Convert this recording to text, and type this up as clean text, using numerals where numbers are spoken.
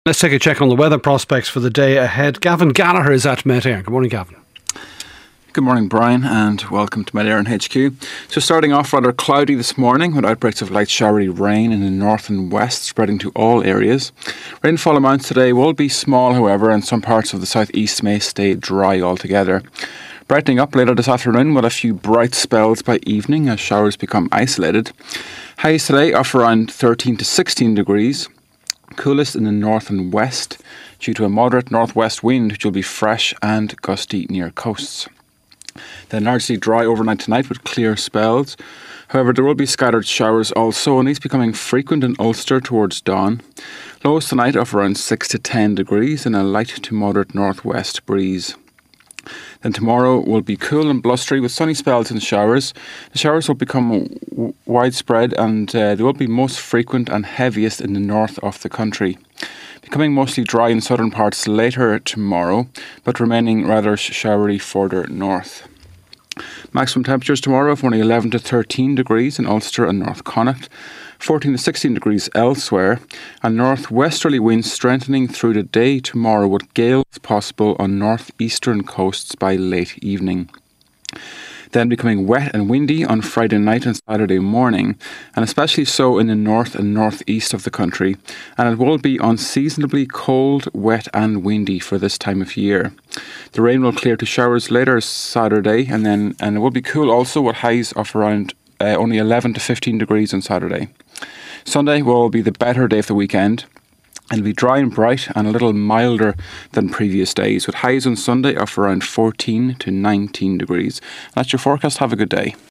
Let's take a check on the weather prospects for the day ahead. Gavin Gallagher is at Met Éireann. Good morning, Gavin. Good morning, Brian, and welcome to Met Éireann HQ. So starting off rather cloudy this morning with outbreaks of light showery rain in the north and west spreading to all areas. Rainfall amounts today will be small, however, and some parts of the southeast may stay dry altogether. Brightening up later this afternoon with a few bright spells by evening as showers become isolated. Highs today of around 13 to 16 degrees. Coolest in the north and west due to a moderate northwest wind which will be fresh and gusty near coasts. Then largely dry overnight tonight with clear spells. However, there will be scattered showers also, and these becoming frequent in Ulster towards dawn. Lows tonight of around 6 to 10 degrees and a light to moderate northwest breeze. Then tomorrow will be cool and blustery with sunny spells and showers. The showers will become widespread and they will be most frequent and heaviest in the north of the country. Becoming mostly dry in southern parts later tomorrow, but remaining rather showery further north. Maximum temperatures tomorrow of only 11 to 13 degrees in Ulster and North Connacht, 14 to 16 degrees elsewhere, and northwesterly winds strengthening through the day tomorrow with gales possible on northeastern coasts by late evening. Then becoming wet and windy on Friday night and Saturday morning, and especially so in the north and northeast of the country, and it will be unseasonably cold, wet and windy for this time of year. The rain will clear to showers later Saturday, and it will be cool also with highs of around only 11 to 15 degrees on Saturday. Sunday will be the better day of the weekend. It'll be dry and bright and a little milder than previous days, with highs on Sunday of around 14 to 19 degrees. That's your forecast. Have a good day.